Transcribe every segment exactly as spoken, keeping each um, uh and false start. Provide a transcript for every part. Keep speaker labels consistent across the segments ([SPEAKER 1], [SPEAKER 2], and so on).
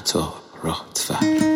[SPEAKER 1] عطا رادفر.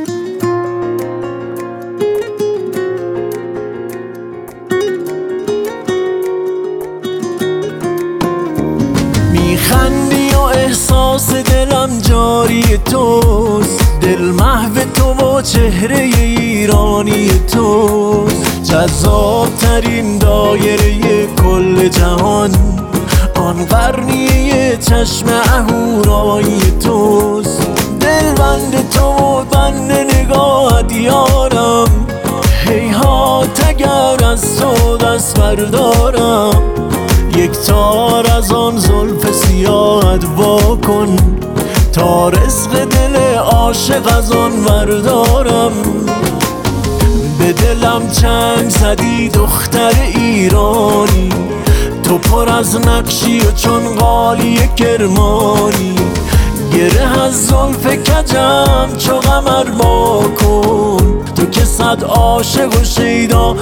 [SPEAKER 2] میخندی و احساس دلم جاری توست، دل محو تو و چهره ایرانی توست. جذاب ترین دایره کل جهان آن قرنیه چشم اهورایی توست. دل بند تو و بند نگاهت یارم، هیهات اگر از تو دست بردارم. یک تار از آن زلف سیاهت وا کن تا رزق دل عاشق از آن بردارم. به دلم چنگ زدی دختر ایرانی، تو پر از نقشی و چون قالی کرمانی. گره از زلف کجم چو قمر وا کن، تو که صد عاشق و شیدا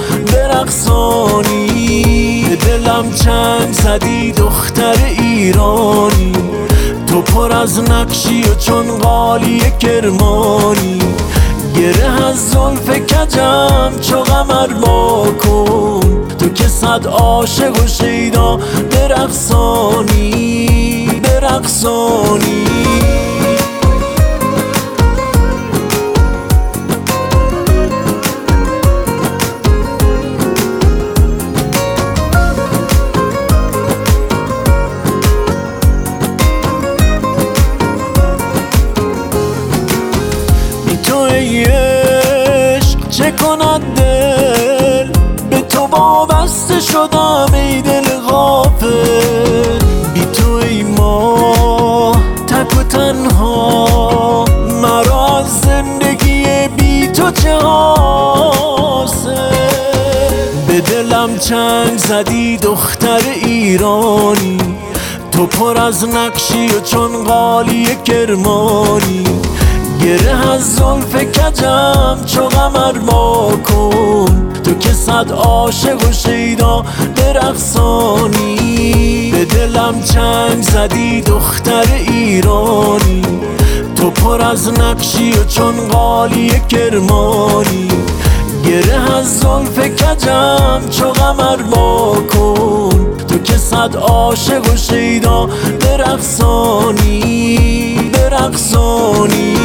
[SPEAKER 2] برقصانی. به دلم چنگ زدی دختر ایرانی، تو پر از نقشی و چون قالی کرمانی. گره از زلف کجم چو قمر وا کن، تو که صد عاشق و شیدا برقصانی برقصانی. چه کند دل به تو وابسته شدم ای دل غافل. بی تو ای ماه تک و تنها، مرا از زندگی بی تو چه حاصل. به دلم چنگ زدی دختر ایرانی، تو پر از نقشی و چون قالی کرمانی. گره از زلف کجم چو قمر وا کن، تو که صد عاشق و شیدا برقصانی. به دلم چنگ زدی دختر ایرانی، تو پر از نقشی و چون قالی کرمانی. گره از زلف کجم چو قمر وا کن، تو که صد عاشق و شیدا برقصانی برقصانی.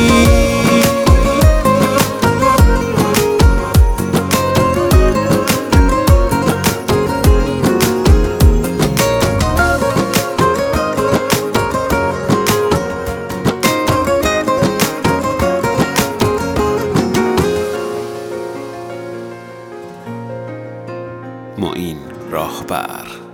[SPEAKER 1] معین راهبر.